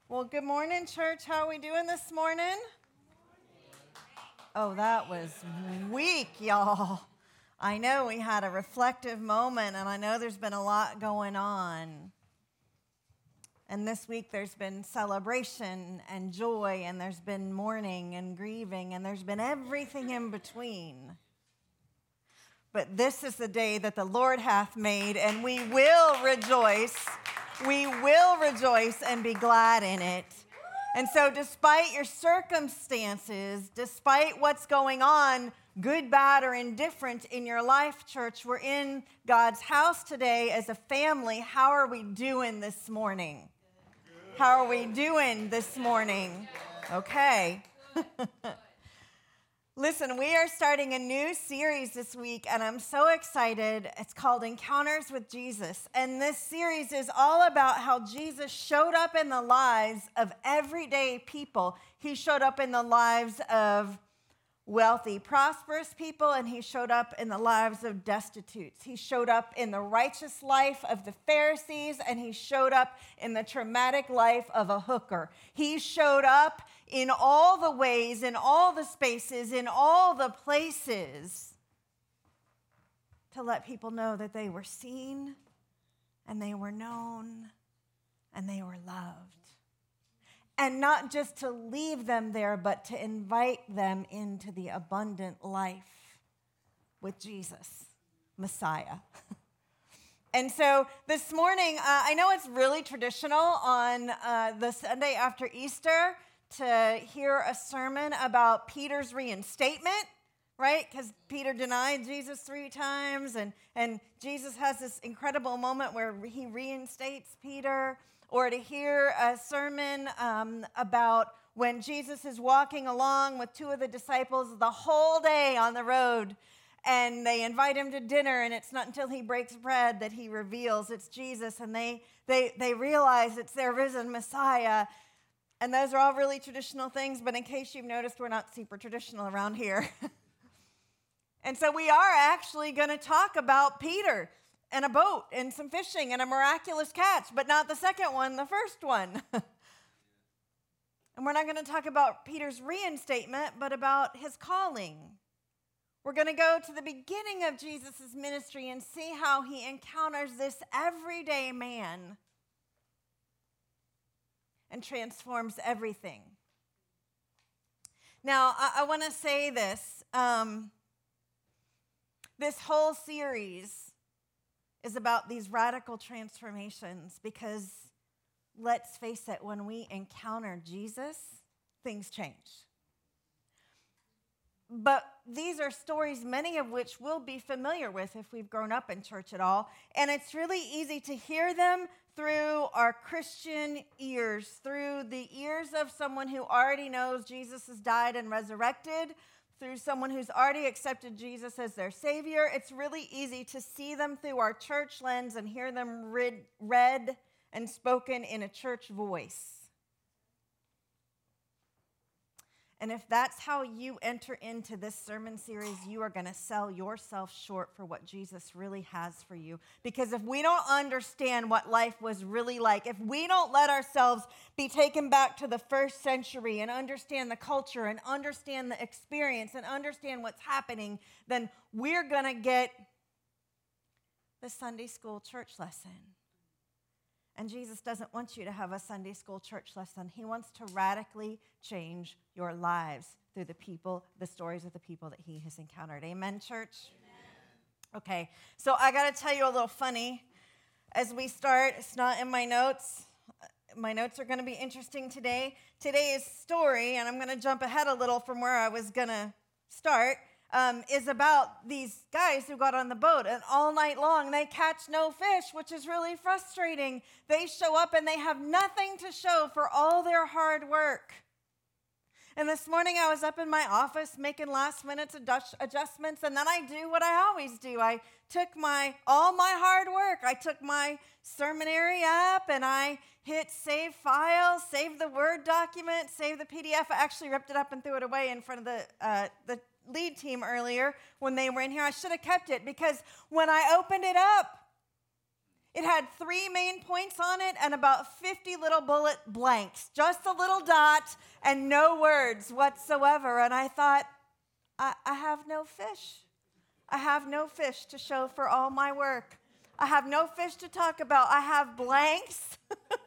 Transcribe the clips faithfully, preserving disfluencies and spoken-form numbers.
Well, good morning, church. How are we doing this morning? Oh, that was weak, y'all. I know we had a reflective moment, and I know there's been a lot going on. And this week there's been celebration and joy, and there's been mourning and grieving, and there's been everything in between. But this is the day that the Lord hath made, and we will rejoice. We will rejoice and be glad in it. And so despite your circumstances, despite what's going on, good, bad, or indifferent in your life, church, we're in God's house today as a family. How are we doing this morning? How are we doing this morning? Okay. Listen, we are starting a new series this week, and I'm so excited. It's called Encounters with Jesus. And this series is all about how Jesus showed up in the lives of everyday people. He showed up in the lives of wealthy, prosperous people, and he showed up in the lives of destitutes. He showed up in the righteous life of the Pharisees, and he showed up in the traumatic life of a hooker. He showed up in all the ways, in all the spaces, in all the places to let people know that they were seen and they were known and they were loved. And not just to leave them there, but to invite them into the abundant life with Jesus, Messiah. And so this morning, uh, I know it's really traditional on uh, the Sunday after Easter to hear a sermon about Peter's reinstatement, right? Because Peter denied Jesus three times, and, and Jesus has this incredible moment where he reinstates Peter. Or to hear a sermon um, about when Jesus is walking along with two of the disciples the whole day on the road, and they invite him to dinner, and it's not until he breaks bread that he reveals it's Jesus, and they they they realize it's their risen Messiah. And those are all really traditional things, but in case you've noticed, we're not super traditional around here. And so we are actually going to talk about Peter and a boat and some fishing and a miraculous catch, but not the second one, the first one. And we're not going to talk about Peter's reinstatement, but about his calling. We're going to go to the beginning of Jesus' ministry and see how he encounters this everyday man and transforms everything. Now, I, I want to say this. Um, this whole series is about these radical transformations because, let's face it, when we encounter Jesus, things change. But these are stories, many of which we'll be familiar with if we've grown up in church at all. And it's really easy to hear them through our Christian ears, through the ears of someone who already knows Jesus has died and resurrected, through someone who's already accepted Jesus as their Savior. It's really easy to see them through our church lens and hear them read, read and spoken in a church voice. And if that's how you enter into this sermon series, you are going to sell yourself short for what Jesus really has for you. Because if we don't understand what life was really like, if we don't let ourselves be taken back to the first century and understand the culture and understand the experience and understand what's happening, then we're going to get the Sunday school church lesson. And Jesus doesn't want you to have a Sunday school church lesson. He wants to radically change your lives through the people, the stories of the people that he has encountered. Amen, church? Amen. Okay, so I got to tell you a little funny. As we start, it's not in my notes. My notes are going to be interesting today. Today's story, and I'm going to jump ahead a little from where I was going to start, Um, is about these guys who got on the boat, and all night long they catch no fish, which is really frustrating. They show up and they have nothing to show for all their hard work. And this morning I was up in my office making last minute adjustments, and then I do what I always do. I took my all my hard work. I took my Sermonary app and I hit save file, save the Word document, save the P D F. I actually ripped it up and threw it away in front of the uh, the lead team earlier when they were in here. I should have kept it because when I opened it up, It had three main points on it and about fifty little bullet blanks, just a little dot and no words whatsoever. And I thought, I, I have no fish. I have no fish to show for all my work. I have no fish to talk about. I have blanks.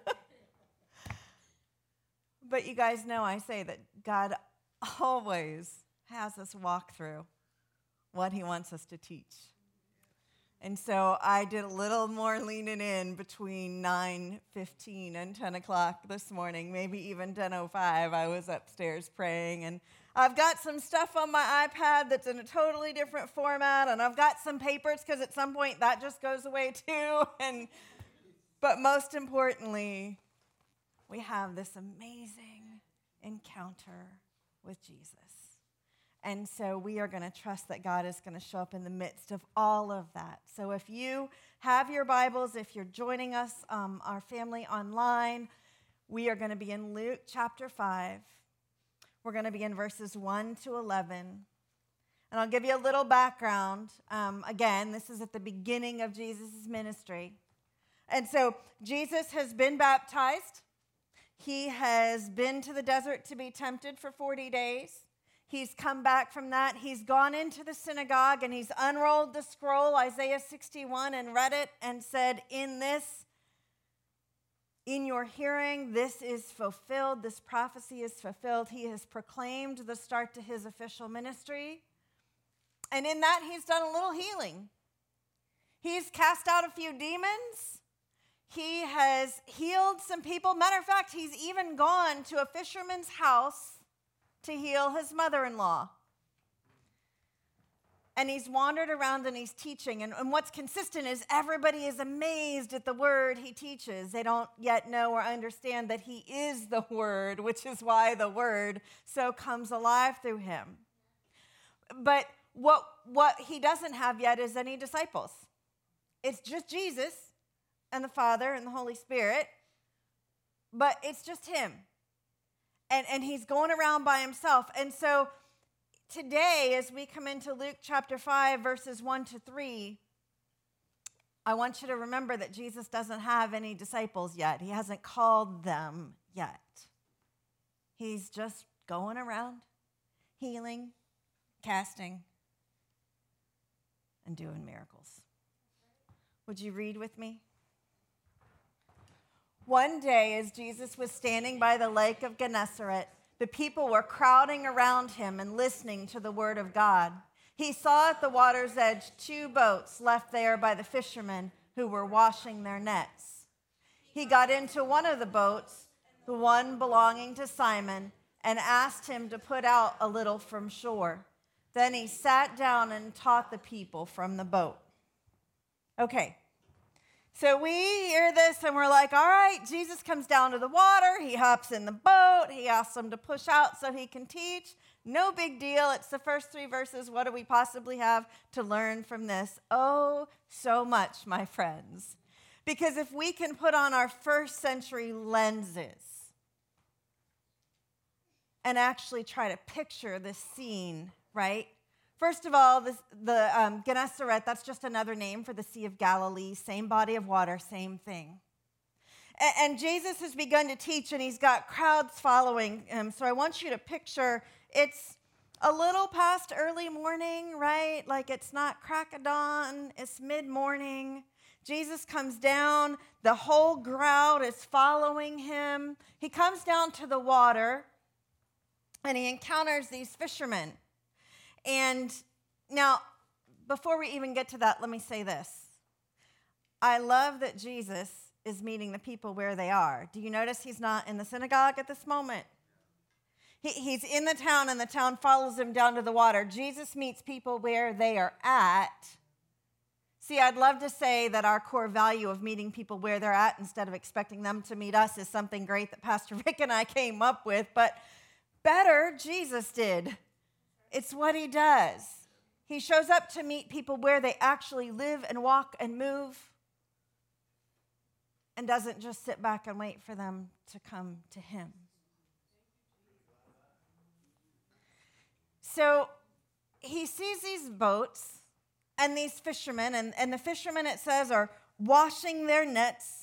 But you guys know I say that God always has us walk through what he wants us to teach. And so I did a little more leaning in between nine fifteen and ten o'clock this morning, maybe even ten oh five. I was upstairs praying, and I've got some stuff on my iPad that's in a totally different format, and I've got some papers because at some point that just goes away too. And but most importantly, we have this amazing encounter with Jesus. And so we are going to trust that God is going to show up in the midst of all of that. So if you have your Bibles, if you're joining us, um, our family online, we are going to be in Luke chapter five. We're going to be in verses one to eleven. And I'll give you a little background. Um, again, this is at the beginning of Jesus' ministry. And so Jesus has been baptized. He has been to the desert to be tempted for forty days. He's come back from that. He's gone into the synagogue and he's unrolled the scroll, Isaiah sixty-one, and read it and said, in this, in your hearing, this is fulfilled. This prophecy is fulfilled. He has proclaimed the start to his official ministry. And in that, he's done a little healing. He's cast out a few demons. He has healed some people. Matter of fact, he's even gone to a fisherman's house to heal his mother-in-law. And he's wandered around and he's teaching. And, and what's consistent is everybody is amazed at the word he teaches. They don't yet know or understand that he is the word, which is why the word so comes alive through him. But what, what he doesn't have yet is any disciples. It's just Jesus and the Father and the Holy Spirit, but it's just him. And, and he's going around by himself. And so today, as we come into Luke chapter five, verses one to three, I want you to remember that Jesus doesn't have any disciples yet. He hasn't called them yet. He's just going around, healing, casting, and doing miracles. Would you read with me? One day, as Jesus was standing by the lake of Gennesaret, the people were crowding around him and listening to the word of God. He saw at the water's edge two boats left there by the fishermen who were washing their nets. He got into one of the boats, the one belonging to Simon, and asked him to put out a little from shore. Then he sat down and taught the people from the boat. Okay. So we hear this and we're like, all right, Jesus comes down to the water. He hops in the boat. He asks them to push out so he can teach. No big deal. It's the first three verses. What do we possibly have to learn from this? Oh, so much, my friends. Because if we can put on our first century lenses and actually try to picture this scene, right? First of all, this, the um, Gennesaret, that's just another name for the Sea of Galilee, same body of water, same thing. And, and Jesus has begun to teach, and he's got crowds following him. So I want you to picture it's a little past early morning, right? Like it's not crack of dawn, it's mid-morning. Jesus comes down, the whole crowd is following him. He comes down to the water, and he encounters these fishermen. And now, before we even get to that, let me say this. I love that Jesus is meeting the people where they are. Do you notice he's not in the synagogue at this moment? He, he's in the town, and the town follows him down to the water. Jesus meets people where they are at. See, I'd love to say that our core value of meeting people where they're at instead of expecting them to meet us is something great that Pastor Rick and I came up with, but better, Jesus did. It's what he does. He shows up to meet people where they actually live and walk and move, and doesn't just sit back and wait for them to come to him. So he sees these boats and these fishermen, and, and the fishermen, it says, are washing their nets.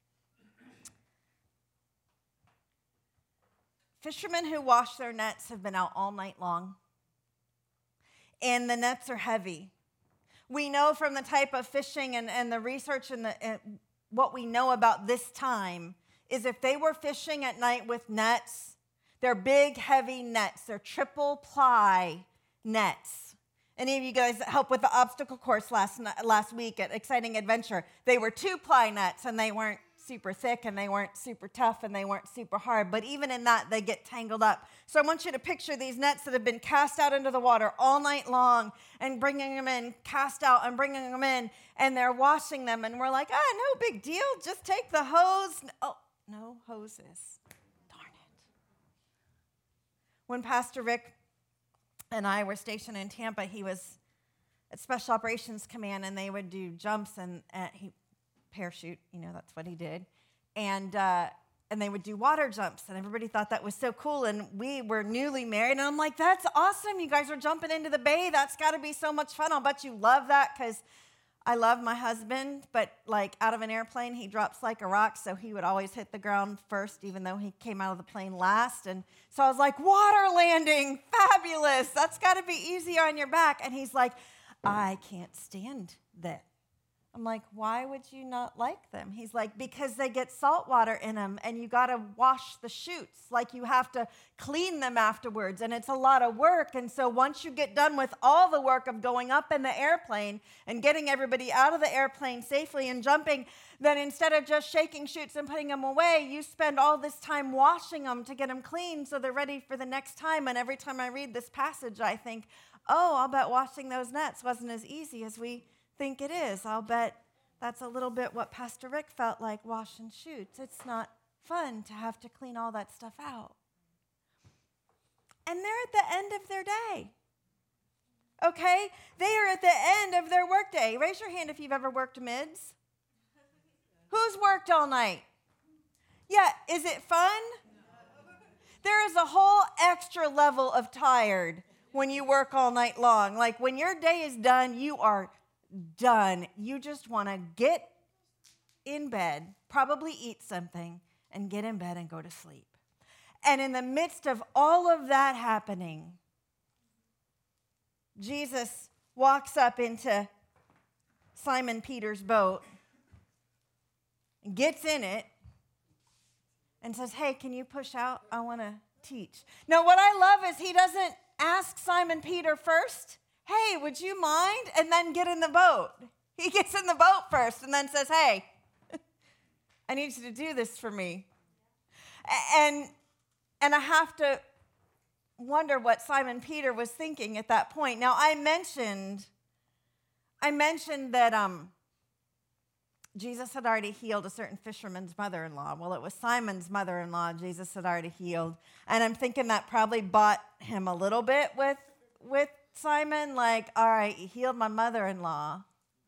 Fishermen who wash their nets have been out all night long, and the nets are heavy. We know from the type of fishing and, and the research and, the, and what we know about this time is if they were fishing at night with nets, they're big, heavy nets. They're triple ply nets. Any of you guys that helped with the obstacle course last last week at Exciting Adventure, they were two-ply nets, and they weren't super thick, and they weren't super tough, and they weren't super hard. But even in that, they get tangled up. So I want you to picture these nets that have been cast out into the water all night long and bringing them in, cast out and bringing them in, and they're washing them. And we're like, ah, no big deal. Just take the hose. Oh, no hoses. Darn it. When Pastor Rick and I were stationed in Tampa, he was at Special Operations Command, and they would do jumps and uh, he parachute, you know, that's what he did. And uh, and they would do water jumps, and everybody thought that was so cool. And we were newly married, and I'm like, that's awesome. You guys are jumping into the bay. That's got to be so much fun. I'll bet you love that, because I love my husband, but like out of an airplane, he drops like a rock, so he would always hit the ground first, even though he came out of the plane last. And so I was like, water landing, fabulous. That's got to be easier on your back. And he's like, I can't stand that. I'm like, why would you not like them? He's like, because they get salt water in them, and you got to wash the chutes. Like, you have to clean them afterwards, and it's a lot of work. And so once you get done with all the work of going up in the airplane and getting everybody out of the airplane safely and jumping, then instead of just shaking chutes and putting them away, you spend all this time washing them to get them clean so they're ready for the next time. And every time I read this passage, I think, oh, I'll bet washing those nets wasn't as easy as we think it is. I'll bet that's a little bit what Pastor Rick felt like washing chutes. It's not fun to have to clean all that stuff out. And they're at the end of their day. Okay? They are at the end of their workday. Raise your hand if you've ever worked mids. Who's worked all night? Yeah, is it fun? There is a whole extra level of tired when you work all night long. Like, when your day is done, you are done. You just want to get in bed, probably eat something, and get in bed and go to sleep. And in the midst of all of that happening, Jesus walks up into Simon Peter's boat, gets in it, and says, hey, can you push out? I want to teach. Now, what I love is he doesn't ask Simon Peter first, hey, would you mind? And then get in the boat. He gets in the boat first and then says, hey, I need you to do this for me. And, and I have to wonder what Simon Peter was thinking at that point. Now, I mentioned, I mentioned that um, Jesus had already healed a certain fisherman's mother-in-law. Well, it was Simon's mother-in-law Jesus had already healed. And I'm thinking that probably bought him a little bit with, with Simon, like, all right, he healed my mother-in-law.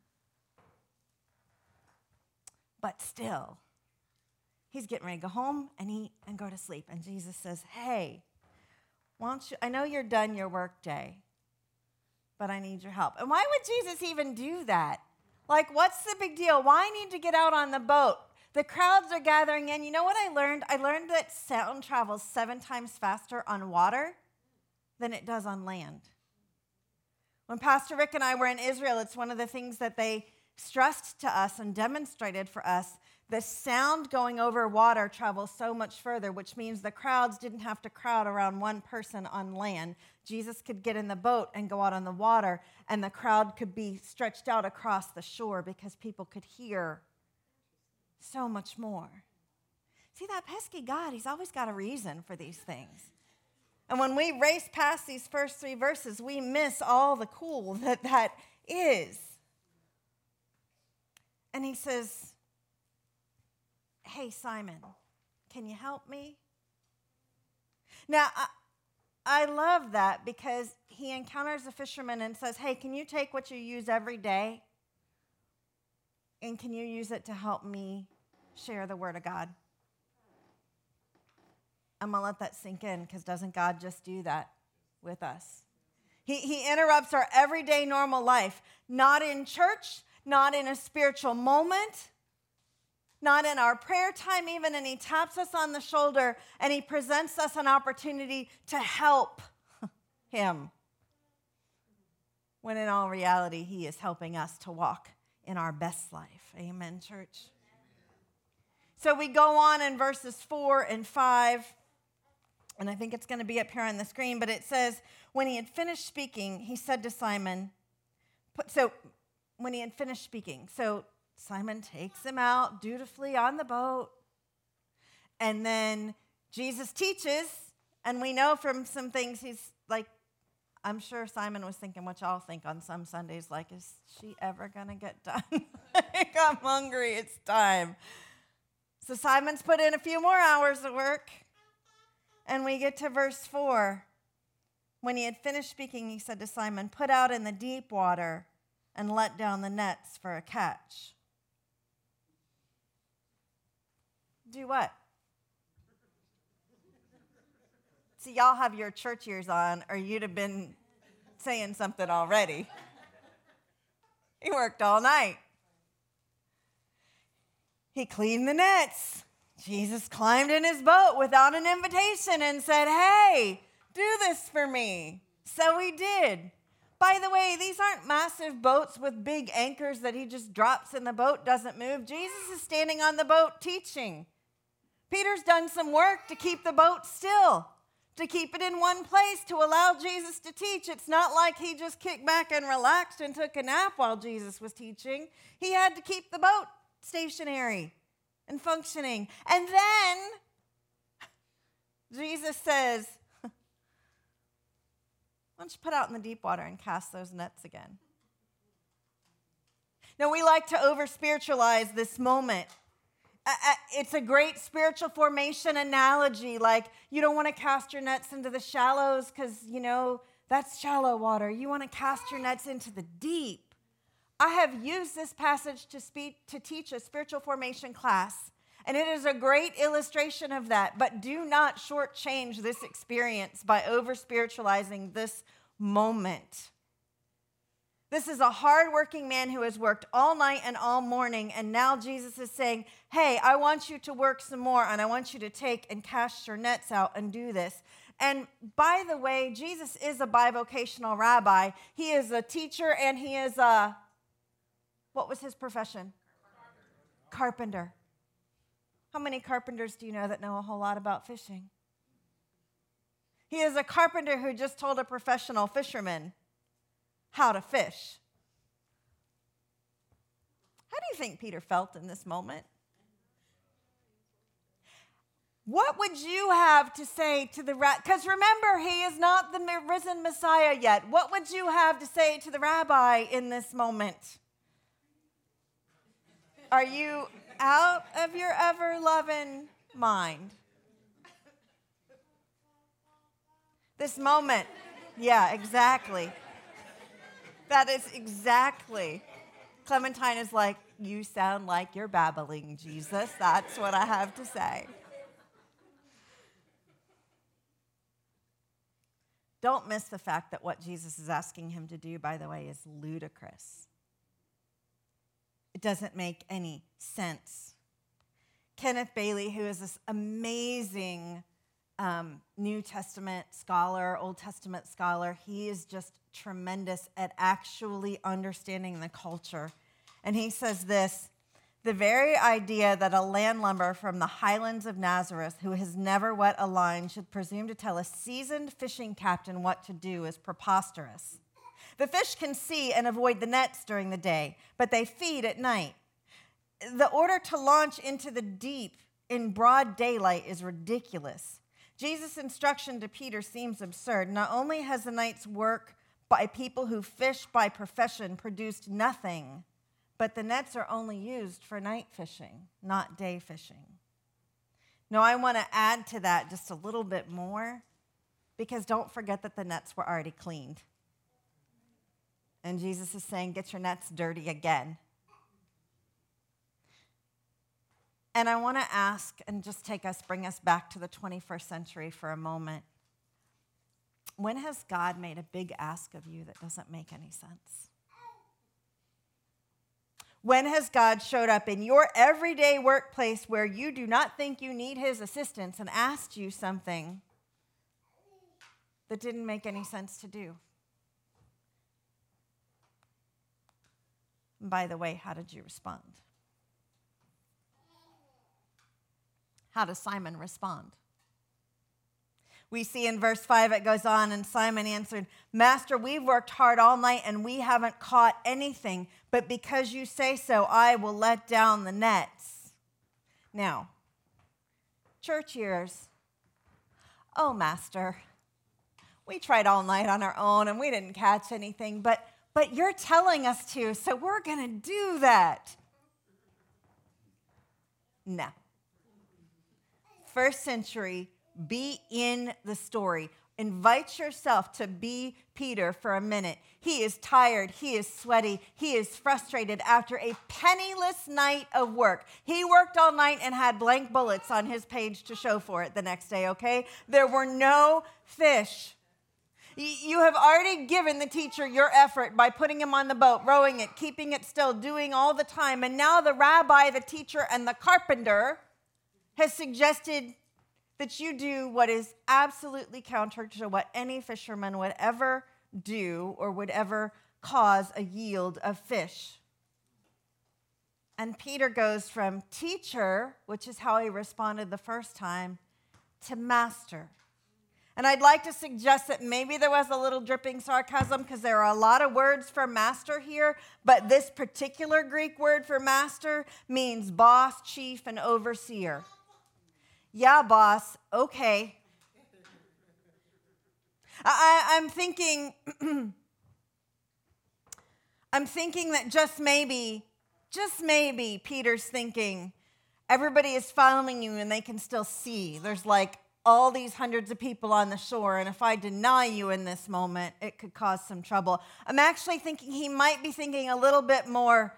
But still, he's getting ready to go home and eat and go to sleep. And Jesus says, hey, why don't you, I know you're done your work day, but I need your help. And why would Jesus even do that? Like, what's the big deal? Why need to get out on the boat? The crowds are gathering in. You know what I learned? I learned that sound travels seven times faster on water than it does on land. When Pastor Rick and I were in Israel, it's one of the things that they stressed to us and demonstrated for us. The sound going over water travels so much further, which means the crowds didn't have to crowd around one person on land. Jesus could get in the boat and go out on the water, and the crowd could be stretched out across the shore because people could hear so much more. See, that pesky God, he's always got a reason for these things. And when we race past these first three verses, we miss all the cool that that is. And he says, hey, Simon, can you help me? Now, I, I love that because he encounters a fisherman and says, hey, can you take what you use every day and can you use it to help me share the word of God? I'm going to let that sink in because doesn't God just do that with us? He, he interrupts our everyday normal life, not in church, not in a spiritual moment, not in our prayer time even, and he taps us on the shoulder and he presents us an opportunity to help him. When in all reality, he is helping us to walk in our best life. Amen, church? So we go on in verses four and five, and I think it's going to be up here on the screen, but it says, when he had finished speaking, he said to Simon, put, so when he had finished speaking, so Simon takes him out dutifully on the boat, and then Jesus teaches, and we know from some things he's like, I'm sure Simon was thinking what y'all think on some Sundays, like, is she ever going to get done? Like, I'm hungry, it's time. So Simon's put in a few more hours of work, and we get to verse four. When he had finished speaking, he said to Simon, put out in the deep water and let down the nets for a catch. Do what? See, y'all have your church ears on, or you'd have been saying something already. He worked all night. He cleaned the nets. Jesus climbed in his boat without an invitation and said, hey, do this for me. So he did. By the way, these aren't massive boats with big anchors that he just drops and the boat doesn't move. Jesus is standing on the boat teaching. Peter's done some work to keep the boat still, to keep it in one place, to allow Jesus to teach. It's not like he just kicked back and relaxed and took a nap while Jesus was teaching. He had to keep the boat stationary and functioning. And then Jesus says, why don't you put out in the deep water and cast those nets again? Now, we like to over-spiritualize this moment. It's a great spiritual formation analogy, like you don't want to cast your nets into the shallows because, you know, that's shallow water. You want to cast your nets into the deep. I have used this passage to speak to teach a spiritual formation class, and it is a great illustration of that, but do not shortchange this experience by over-spiritualizing this moment. This is a hardworking man who has worked all night and all morning, and now Jesus is saying, hey, I want you to work some more, and I want you to take and cast your nets out and do this. And by the way, Jesus is a bivocational rabbi. He is a teacher, and he is a, what was his profession? Carpenter. Carpenter. How many carpenters do you know that know a whole lot about fishing? He is a carpenter who just told a professional fisherman how to fish. How do you think Peter felt in this moment? What would you have to say to the rabbi? Because remember, he is not the risen Messiah yet. What would you have to say to the rabbi in this moment? Are you out of your ever-loving mind? This moment, yeah, exactly. That is exactly. Clementine is like, you sound like you're babbling, Jesus. That's what I have to say. Don't miss the fact that what Jesus is asking him to do, by the way, is ludicrous. It doesn't make any sense. Kenneth Bailey, who is this amazing um, New Testament scholar, Old Testament scholar, he is just tremendous at actually understanding the culture. And he says this, the very idea that a landlubber from the highlands of Nazareth who has never wet a line should presume to tell a seasoned fishing captain what to do is preposterous. The fish can see and avoid the nets during the day, but they feed at night. The order to launch into the deep in broad daylight is ridiculous. Jesus' instruction to Peter seems absurd. Not only has the night's work by people who fish by profession produced nothing, but the nets are only used for night fishing, not day fishing. Now, I want to add to that just a little bit more, because don't forget that the nets were already cleaned. And Jesus is saying, get your nets dirty again. And I want to ask and just take us, bring us back to the twenty-first century for a moment. When has God made a big ask of you that doesn't make any sense? When has God showed up in your everyday workplace where you do not think you need his assistance and asked you something that didn't make any sense to do? And by the way, how did you respond? How does Simon respond? We see in verse five, it goes on, and Simon answered, Master, we've worked hard all night and we haven't caught anything, but because you say so, I will let down the nets. Now, church ears, oh, Master, we tried all night on our own and we didn't catch anything, but, but you're telling us to, so we're going to do that. No. First century, be in the story. Invite yourself to be Peter for a minute. He is tired. He is sweaty. He is frustrated after a penniless night of work. He worked all night and had blank bullets on his page to show for it the next day, okay? There were no fish. You have already given the teacher your effort by putting him on the boat, rowing it, keeping it still, doing all the time. And now the rabbi, the teacher, and the carpenter has suggested that you do what is absolutely counter to what any fisherman would ever do or would ever cause a yield of fish. And Peter goes from teacher, which is how he responded the first time, to master. And I'd like to suggest that maybe there was a little dripping sarcasm because there are a lot of words for master here, but this particular Greek word for master means boss, chief, and overseer. Yeah, boss, okay. I, I'm thinking, I'm thinking that just maybe, just maybe Peter's thinking, everybody is following you and they can still see. There's like all these hundreds of people on the shore, and if I deny you in this moment, it could cause some trouble. I'm actually thinking he might be thinking a little bit more,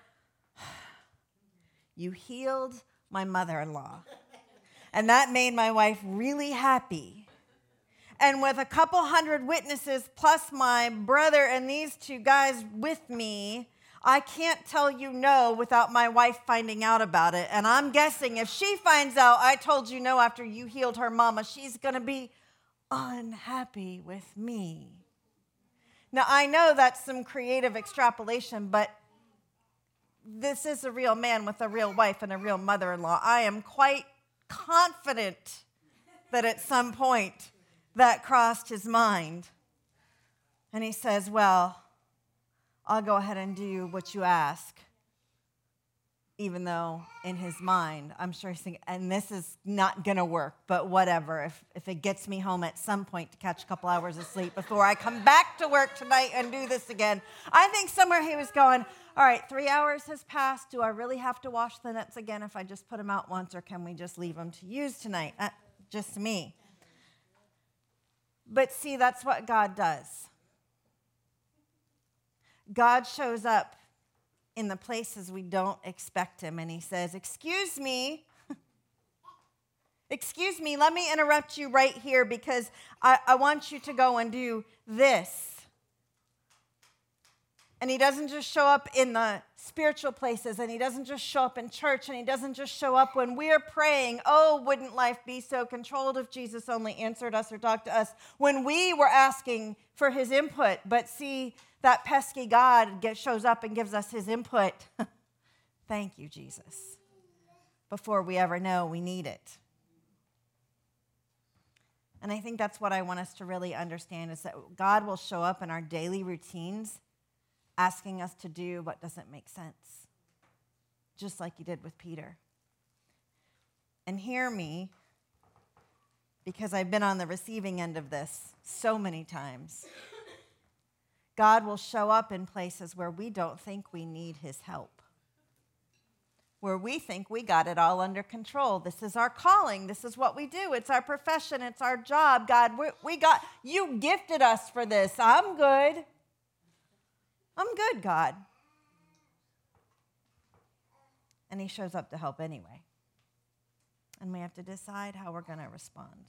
you healed my mother-in-law. And that made my wife really happy. And with a couple hundred witnesses, plus my brother and these two guys with me, I can't tell you no without my wife finding out about it. And I'm guessing if she finds out I told you no after you healed her mama, she's going to be unhappy with me. Now, I know that's some creative extrapolation, but this is a real man with a real wife and a real mother-in-law. I am quite confident that at some point that crossed his mind. And he says, well, I'll go ahead and do what you ask. Even though in his mind, I'm sure he's thinking, and this is not going to work, but whatever. If, if it gets me home at some point to catch a couple hours of sleep before I come back to work tonight and do this again. I think somewhere he was going, all right, three hours has passed. Do I really have to wash the nets again if I just put them out once, or can we just leave them to use tonight? Uh, just me. But see, that's what God does. God shows up in the places we don't expect him, and he says, excuse me, excuse me, let me interrupt you right here because I, I want you to go and do this. And he doesn't just show up in the spiritual places, and he doesn't just show up in church, and he doesn't just show up when we're praying, oh, wouldn't life be so controlled if Jesus only answered us or talked to us, when we were asking for his input. But see, that pesky God get, shows up and gives us his input. Thank you, Jesus. Before we ever know we need it. And I think that's what I want us to really understand, is that God will show up in our daily routines asking us to do what doesn't make sense, just like he did with Peter. And hear me, because I've been on the receiving end of this so many times. God will show up in places where we don't think we need his help, where we think we got it all under control. This is our calling. This is what we do. It's our profession. It's our job. God, we, we got, you gifted us for this. I'm good. I'm good, God. And he shows up to help anyway. And we have to decide how we're going to respond.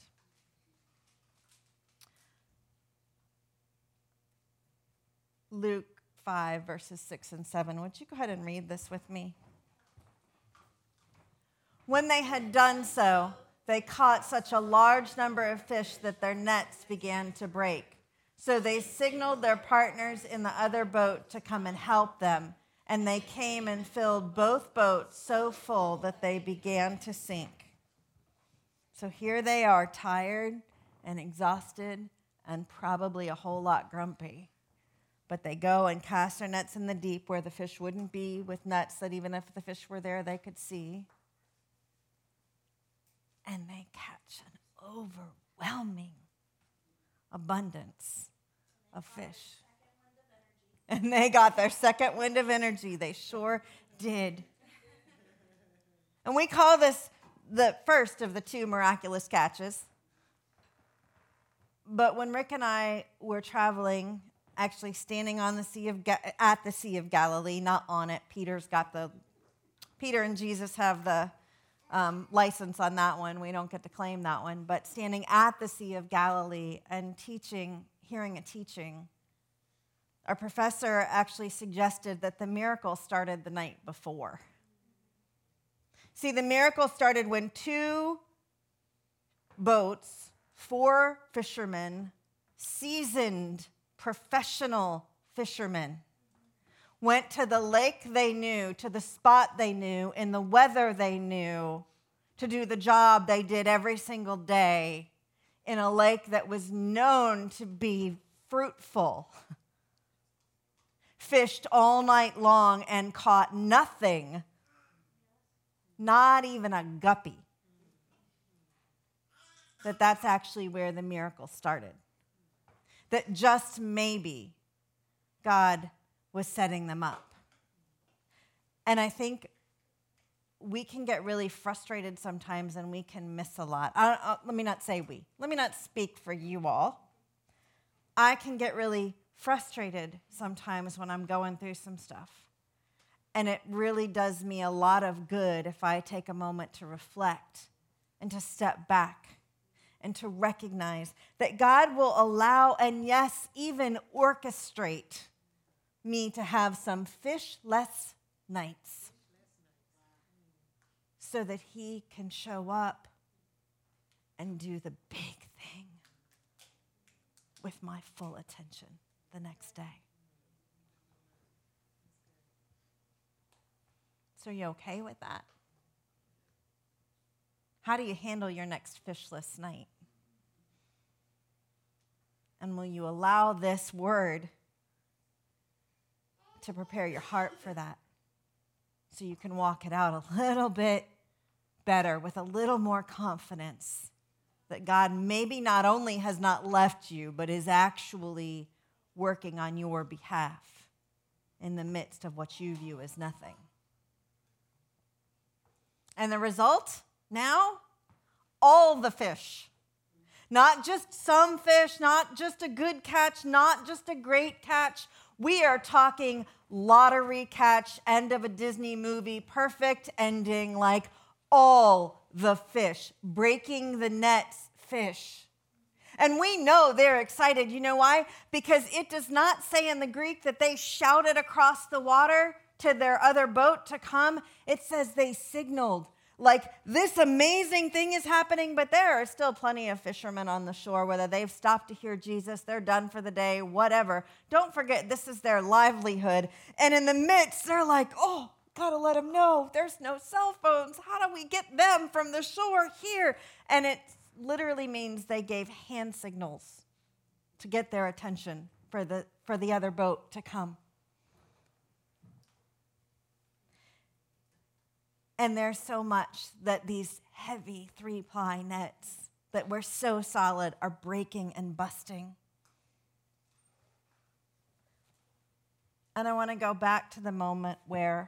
Luke five, verses six and seven. Would you go ahead and read this with me? When they had done so, they caught such a large number of fish that their nets began to break. So they signaled their partners in the other boat to come and help them. And they came and filled both boats so full that they began to sink. So here they are, tired and exhausted and probably a whole lot grumpy. But they go and cast their nets in the deep where the fish wouldn't be, with nets that even if the fish were there, they could see. And they catch an overwhelming abundance of fish. And they got their second wind of energy. They sure did. And we call this the first of the two miraculous catches. But when Rick and I were traveling, actually standing on the sea of Ga- at the Sea of Galilee, not on it. Peter's got the Peter and Jesus have the um, license on that one. We don't get to claim that one. But standing at the Sea of Galilee and teaching, hearing a teaching, our professor actually suggested that the miracle started the night before. See, the miracle started when two boats, four fishermen, seasoned professional fishermen, went to the lake they knew, to the spot they knew, in the weather they knew, to do the job they did every single day in a lake that was known to be fruitful. Fished all night long and caught nothing, not even a guppy. That that's actually where the miracle started. That just maybe God was setting them up. And I think we can get really frustrated sometimes and we can miss a lot. I, uh, let me not say we. Let me not speak for you all. I can get really frustrated sometimes when I'm going through some stuff. And it really does me a lot of good if I take a moment to reflect and to step back and to recognize that God will allow and, yes, even orchestrate me to have some fishless nights so that he can show up and do the big thing with my full attention the next day. So are you okay with that? How do you handle your next fishless night? And will you allow this word to prepare your heart for that so you can walk it out a little bit better with a little more confidence that God maybe not only has not left you, but is actually working on your behalf in the midst of what you view as nothing. And the result now, all the fish. Not just some fish, not just a good catch, not just a great catch. We are talking lottery catch, end of a Disney movie, perfect ending, like all the fish, breaking the nets fish. And we know they're excited. You know why? Because it does not say in the Greek that they shouted across the water to their other boat to come. It says they signaled. Like, this amazing thing is happening, but there are still plenty of fishermen on the shore, whether they've stopped to hear Jesus, they're done for the day, whatever. Don't forget, this is their livelihood. And in the midst, they're like, oh, gotta let them know there's no cell phones. How do we get them from the shore here? And it literally means they gave hand signals to get their attention for the, for the other boat to come. And there's so much that these heavy three-ply nets that were so solid are breaking and busting. And I want to go back to the moment where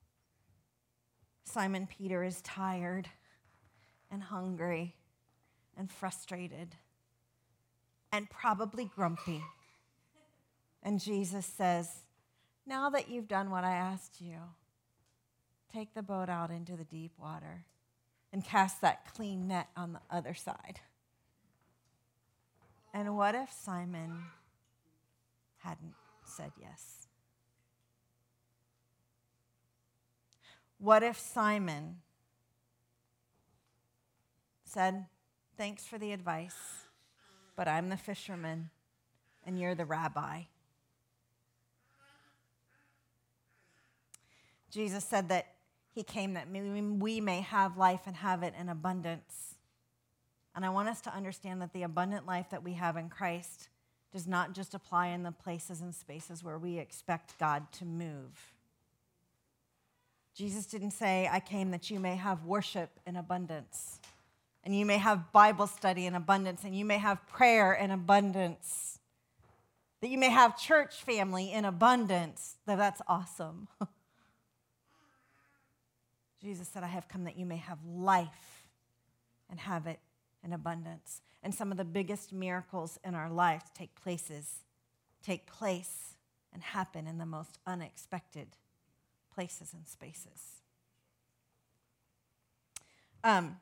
Simon Peter is tired and hungry and frustrated and probably grumpy. And Jesus says, now that you've done what I asked you, take the boat out into the deep water and cast that clean net on the other side. And what if Simon hadn't said yes? What if Simon said, thanks for the advice, but I'm the fisherman and you're the rabbi? Jesus said that he came that we may have life and have it in abundance. And I want us to understand that the abundant life that we have in Christ does not just apply in the places and spaces where we expect God to move. Jesus didn't say, I came that you may have worship in abundance, and you may have Bible study in abundance, and you may have prayer in abundance, that you may have church family in abundance. That that's awesome. Jesus said, I have come that you may have life and have it in abundance. And some of the biggest miracles in our lives take places, take place and happen in the most unexpected places and spaces. Um,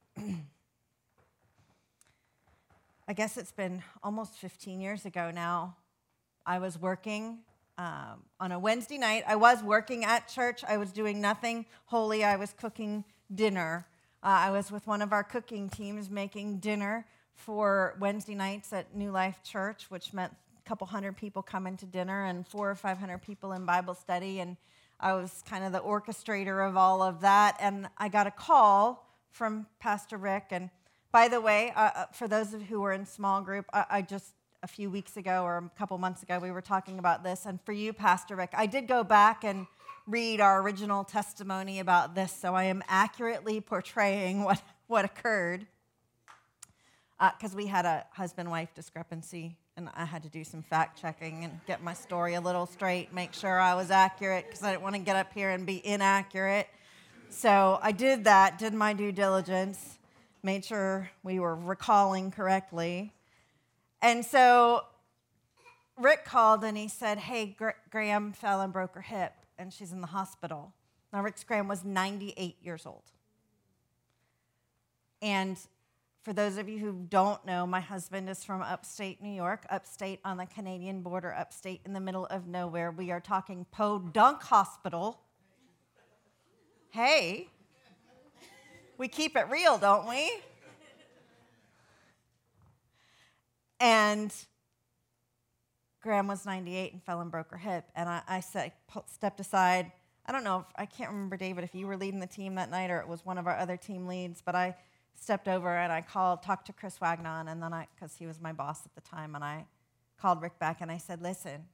I guess it's been almost fifteen years ago now. I was working um, on a Wednesday night. I was working at church. I was doing nothing holy. I was cooking dinner. Uh, I was with one of our cooking teams making dinner for Wednesday nights at New Life Church, which meant a couple hundred people coming to dinner and four or five hundred people in Bible study. And I was kind of the orchestrator of all of that. And I got a call from Pastor Rick. And by the way, uh, for those of you who were in small group, I, I just, a few weeks ago or a couple months ago, we were talking about this. And for you, Pastor Rick, I did go back and read our original testimony about this, so I am accurately portraying what, what occurred. Because uh, we had a husband-wife discrepancy, and I had to do some fact-checking and get my story a little straight, make sure I was accurate, because I didn't want to get up here and be inaccurate. So I did that, did my due diligence, made sure we were recalling correctly. And so Rick called and he said, hey, Gra- Graham fell and broke her hip, and she's in the hospital. Now, Rick Graham was ninety-eight years old. And for those of you who don't know, my husband is from upstate New York, upstate on the Canadian border, upstate in the middle of nowhere. We are talking Podunk Hospital. Hey, we keep it real, don't we? And Graham was ninety-eight and fell and broke her hip. And I, I said, stepped aside. I don't know, if, I can't remember, David, if you were leading the team that night or it was one of our other team leads, but I stepped over and I called, talked to Chris Wagnon, and then I, because he was my boss at the time, and I called Rick back and I said, listen,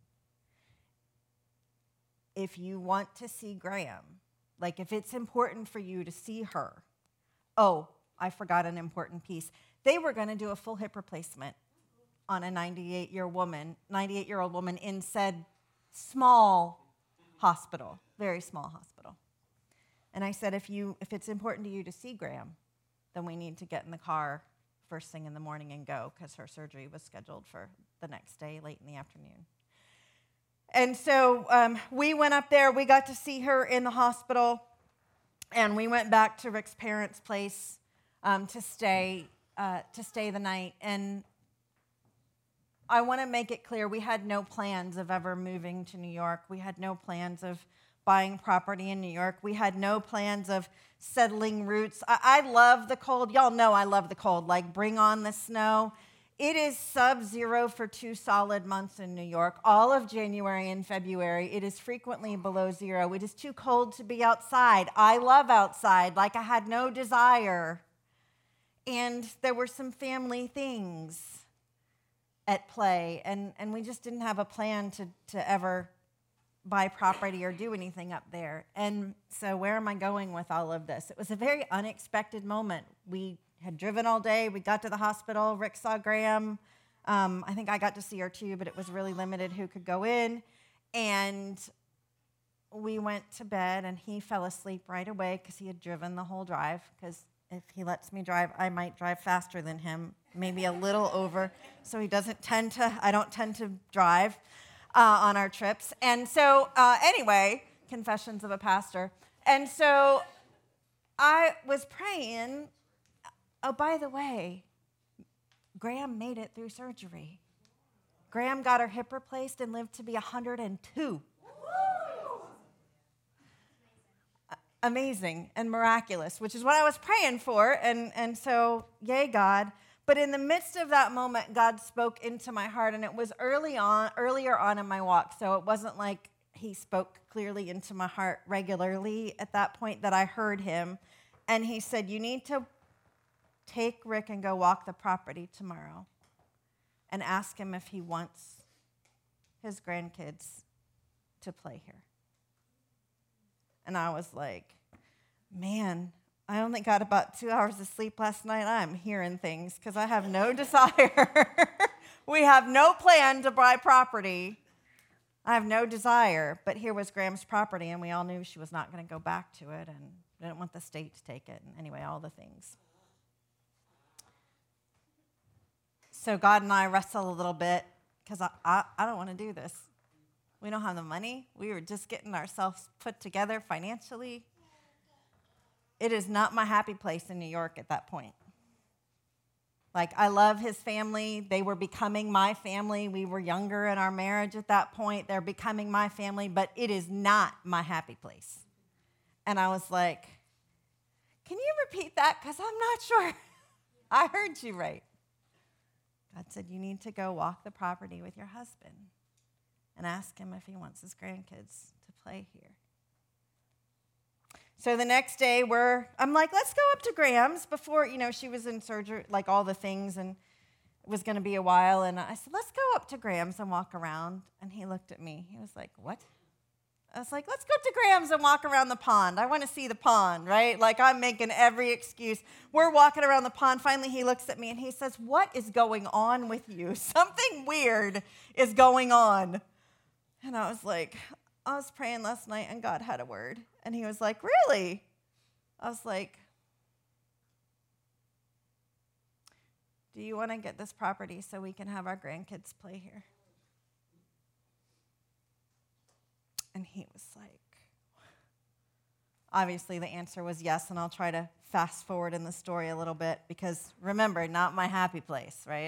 if you want to see Graham, like if it's important for you to see her, oh, I forgot an important piece. They were going to do a full hip replacement on a ninety-eight-year woman, ninety-eight-year-old woman in said small hospital, very small hospital. And I said, if you, if it's important to you to see Graham, then we need to get in the car first thing in the morning and go, because her surgery was scheduled for the next day, late in the afternoon. And so um, we went up there. We got to see her in the hospital, and we went back to Rick's parents' place um, to stay uh, to stay the night. And I want to make it clear, we had no plans of ever moving to New York. We had no plans of buying property in New York. We had no plans of settling roots. I, I love the cold. Y'all know I love the cold. Like, bring on the snow. It is sub-zero for two solid months in New York. All of January and February, it is frequently below zero. It is too cold to be outside. I love outside. Like, I had no desire. And there were some family things at play, and, and we just didn't have a plan to, to ever buy property or do anything up there. And so where am I going with all of this? It was a very unexpected moment. We had driven all day. We got to the hospital. Rick saw Graham. Um, I think I got to see her too, but it was really limited who could go in. And we went to bed, and he fell asleep right away because he had driven the whole drive, because if he lets me drive, I might drive faster than him, maybe a little over. So he doesn't tend to, I don't tend to drive uh, on our trips. And so uh, anyway, confessions of a pastor. And so I was praying, oh, by the way, Graham made it through surgery. Graham got her hip replaced and lived to be one hundred two. amazing and miraculous, which is what I was praying for. And, and so, yay, God. But in the midst of that moment, God spoke into my heart, and it was early on, earlier on in my walk. So it wasn't like he spoke clearly into my heart regularly at that point that I heard him. And he said, you need to take Rick and go walk the property tomorrow and ask him if he wants his grandkids to play here. And I was like, man, I only got about two hours of sleep last night. I'm hearing things because I have no desire. We have no plan to buy property. I have no desire. But here was Graham's property, and we all knew she was not going to go back to it and didn't want the state to take it. And anyway, all the things. So God and I wrestle a little bit because I, I, I don't want to do this. We don't have the money. We were just getting ourselves put together financially. It is not my happy place in New York at that point. Like, I love his family. They were becoming my family. We were younger in our marriage at that point. They're becoming my family, but it is not my happy place. And I was like, can you repeat that? Because I'm not sure I heard you right. God said, you need to go walk the property with your husband and ask him if he wants his grandkids to play here. So the next day, we're, I'm like, let's go up to Graham's before, you know, she was in surgery, like all the things, and it was going to be a while. And I said, let's go up to Graham's and walk around. And he looked at me. He was like, what? I was like, let's go to Graham's and walk around the pond. I want to see the pond, right? Like, I'm making every excuse. We're walking around the pond. Finally, he looks at me and he says, what is going on with you? Something weird is going on. And I was like, I was praying last night and God had a word. And he was like, really? I was like, do you want to get this property so we can have our grandkids play here? And he was like, obviously the answer was yes, and I'll try to fast forward in the story a little bit because remember, not my happy place, right?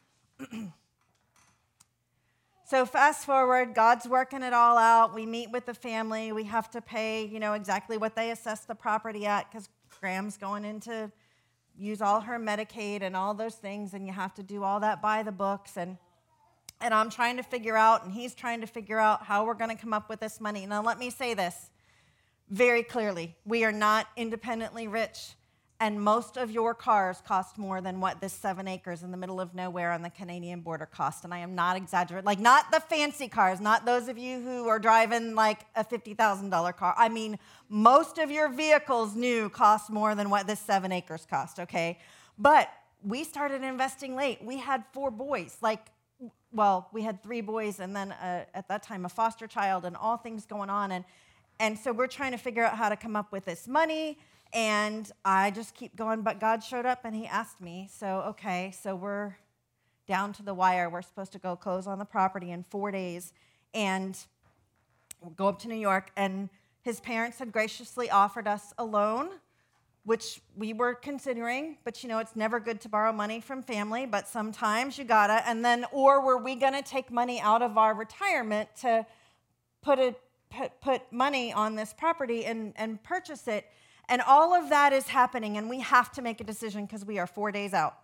So fast forward, God's working it all out. We meet with the family. We have to pay, you know, exactly what they assess the property at because Graham's going in to use all her Medicaid and all those things, and you have to do all that by the books. And, and I'm trying to figure out, and he's trying to figure out how we're going to come up with this money. Now, let me say this very clearly. We are not independently rich. And most of your cars cost more than what this seven acres in the middle of nowhere on the Canadian border cost. And I am not exaggerating. Like, not the fancy cars, not those of you who are driving like a fifty thousand dollars car. I mean, most of your vehicles new cost more than what this seven acres cost, okay? But we started investing late. We had four boys. Like, well, we had three boys and then uh, at that time a foster child and all things going on. And, and so we're trying to figure out how to come up with this money. And I just keep going, but God showed up and he asked me, so, okay, so we're down to the wire. We're supposed to go close on the property in four days and we'll go up to New York. And his parents had graciously offered us a loan, which we were considering, but you know, it's never good to borrow money from family, but sometimes you gotta. And then, or were we gonna take money out of our retirement to put a, put, put money on this property and, and purchase it? And all of that is happening, and we have to make a decision because we are four days out.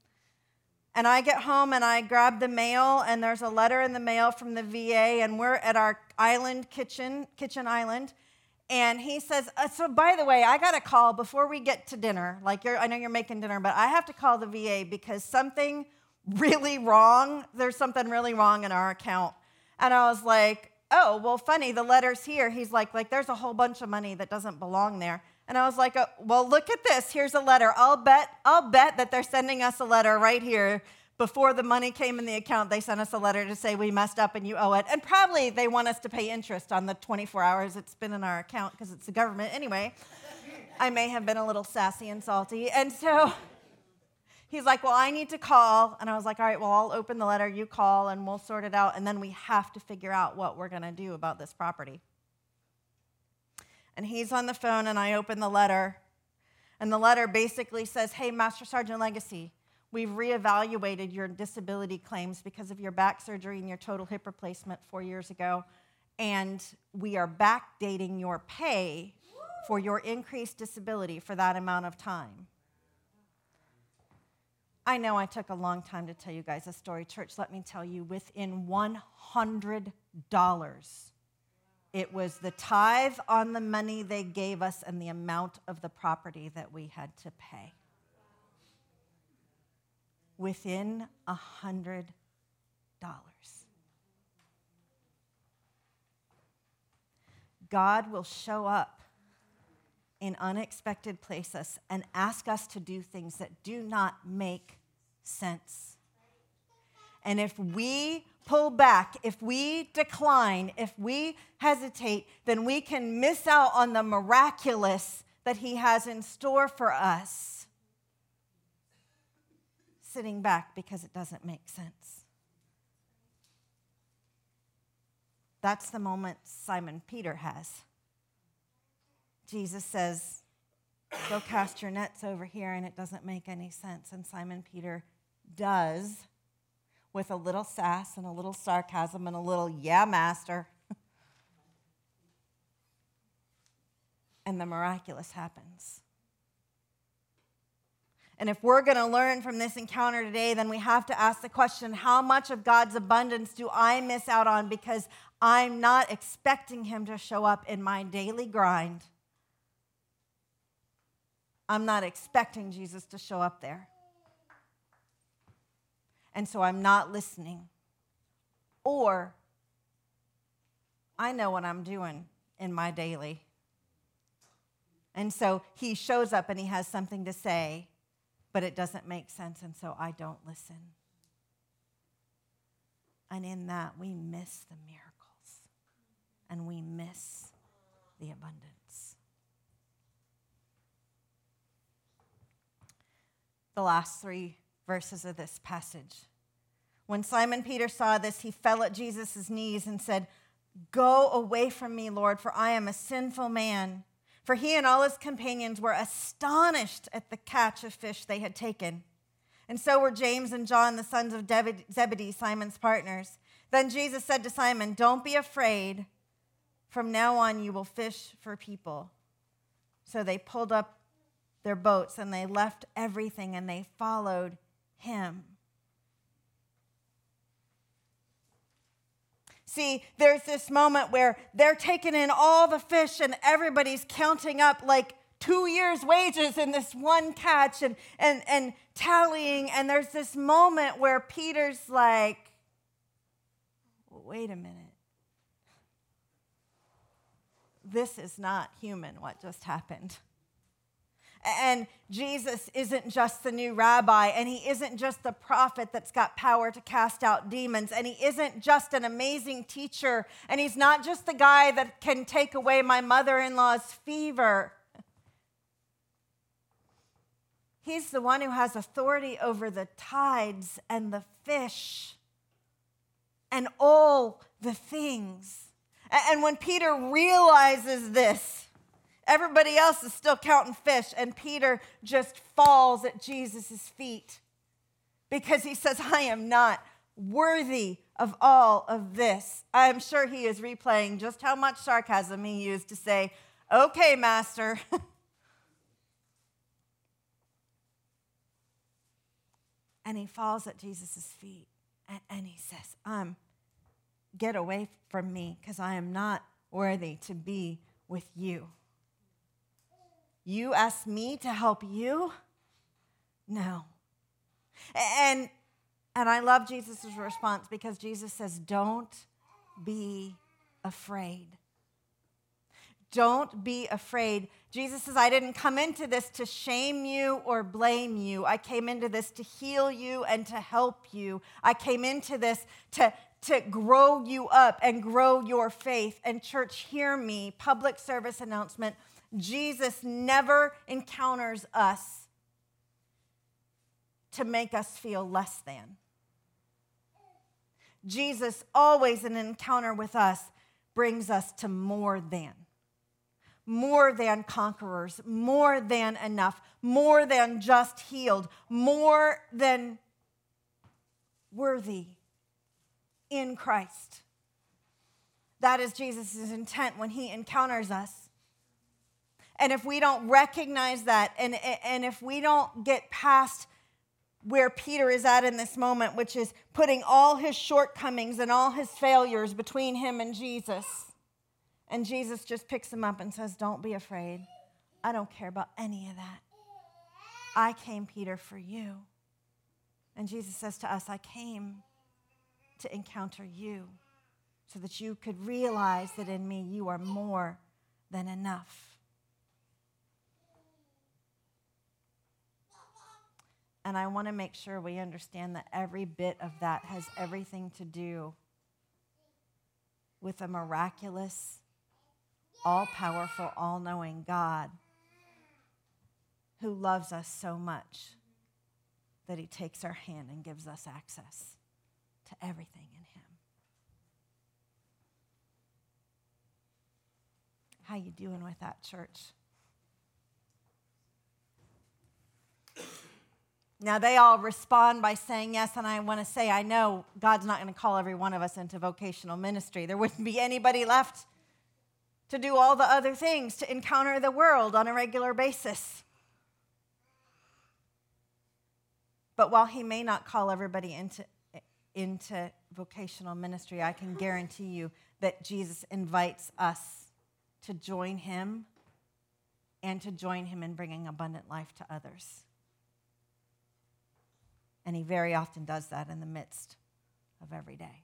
And I get home, and I grab the mail, and there's a letter in the mail from the V A, and we're at our island kitchen, kitchen island, and he says, uh, so by the way, I got to call before we get to dinner. Like, you're, I know you're making dinner, but I have to call the V A because something really wrong, there's something really wrong in our account. And I was like, oh, well, funny, the letter's here. He's like, like, there's a whole bunch of money that doesn't belong there. And I was like, oh, well, look at this. Here's a letter. I'll bet, I'll bet that they're sending us a letter right here. Before the money came in the account, they sent us a letter to say we messed up and you owe it. And probably they want us to pay interest on the twenty-four hours it's been in our account because it's the government. Anyway, I may have been a little sassy and salty. And so he's like, well, I need to call. And I was like, all right, well, I'll open the letter. You call and we'll sort it out. And then we have to figure out what we're going to do about this property. And he's on the phone, and I open the letter. And the letter basically says, hey, Master Sergeant Legacy, we've reevaluated your disability claims because of your back surgery and your total hip replacement four years ago. And we are backdating your pay for your increased disability for that amount of time. I know I took a long time to tell you guys a story. Church, let me tell you, within one hundred dollars, it was the tithe on the money they gave us and the amount of the property that we had to pay. Within one hundred dollars. God will show up in unexpected places and ask us to do things that do not make sense. And if we pull back, if we decline, if we hesitate, then we can miss out on the miraculous that he has in store for us, sitting back because it doesn't make sense. That's the moment Simon Peter has. Jesus says, go cast your nets over here, and it doesn't make any sense. And Simon Peter does, with a little sass and a little sarcasm and a little, yeah, master. And the miraculous happens. And if we're going to learn from this encounter today, then we have to ask the question, how much of God's abundance do I miss out on because I'm not expecting him to show up in my daily grind? I'm not expecting Jesus to show up there. And so I'm not listening. Or I know what I'm doing in my daily. And so he shows up and he has something to say, but it doesn't make sense, and so I don't listen. And in that, we miss the miracles, and we miss the abundance. The last three verses of this passage. When Simon Peter saw this, he fell at Jesus' knees and said, "Go away from me, Lord, for I am a sinful man." For he and all his companions were astonished at the catch of fish they had taken. And so were James and John, the sons of Zebedee, Simon's partners. Then Jesus said to Simon, "Don't be afraid. From now on you will fish for people." So they pulled up their boats and they left everything and they followed him. See, there's this moment where they're taking in all the fish and everybody's counting up like two years' wages in this one catch and, and, and tallying. And there's this moment where Peter's like, wait a minute. This is not human, what just happened. And Jesus isn't just the new rabbi, and he isn't just the prophet that's got power to cast out demons, and he isn't just an amazing teacher, and he's not just the guy that can take away my mother-in-law's fever. He's the one who has authority over the tides and the fish and all the things. And when Peter realizes this, everybody else is still counting fish, and Peter just falls at Jesus' feet because he says, "I am not worthy of all of this." I am sure he is replaying just how much sarcasm he used to say, "Okay, master." And he falls at Jesus' feet, and, and he says, um, "Get away from me, because I am not worthy to be with you. You asked me to help you? No." And, and I love Jesus' response because Jesus says, "Don't be afraid." Don't be afraid. Jesus says, "I didn't come into this to shame you or blame you. I came into this to heal you and to help you. I came into this to, to grow you up and grow your faith." And church, hear me, public service announcement. Jesus never encounters us to make us feel less than. Jesus always, in an encounter with us, brings us to more than. More than conquerors, more than enough, more than just healed, more than worthy in Christ. That is Jesus' intent when he encounters us. And if we don't recognize that, and, and if we don't get past where Peter is at in this moment, which is putting all his shortcomings and all his failures between him and Jesus, and Jesus just picks him up and says, don't be afraid. I don't care about any of that. I came, Peter, for you. And Jesus says to us, I came to encounter you so that you could realize that in me you are more than enough. And I want to make sure we understand that every bit of that has everything to do with a miraculous, all-powerful, all-knowing God who loves us so much that he takes our hand and gives us access to everything in him. How you doing with that, church? Now, they all respond by saying yes, and I want to say, I know God's not going to call every one of us into vocational ministry. There wouldn't be anybody left to do all the other things, to encounter the world on a regular basis. But while he may not call everybody into, into vocational ministry, I can guarantee you that Jesus invites us to join him and to join him in bringing abundant life to others. And he very often does that in the midst of every day.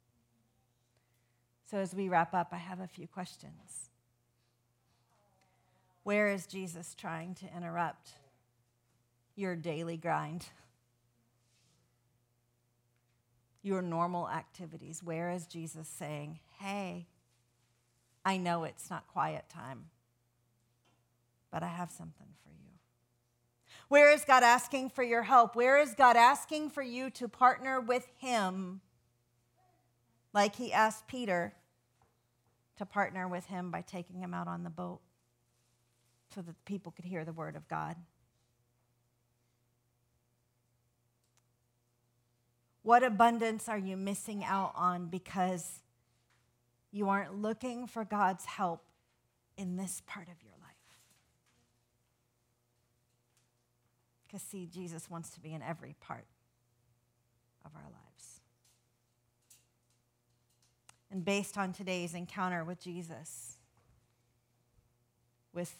So as we wrap up, I have a few questions. Where is Jesus trying to interrupt your daily grind? Your normal activities? Where is Jesus saying, hey, I know it's not quiet time, but I have something for you? Where is God asking for your help? Where is God asking for you to partner with him like he asked Peter to partner with him by taking him out on the boat so that people could hear the word of God? What abundance are you missing out on because you aren't looking for God's help in this part of your life? Because, see, Jesus wants to be in every part of our lives. And based on today's encounter with Jesus, with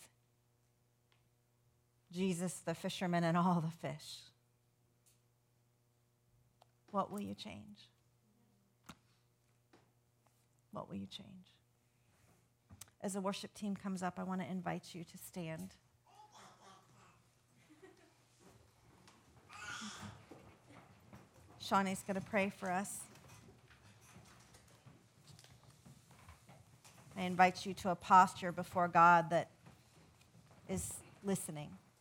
Jesus, the fisherman, and all the fish, what will you change? What will you change? As the worship team comes up, I want to invite you to stand. Shawnee's going to pray for us. I invite you to a posture before God that is listening.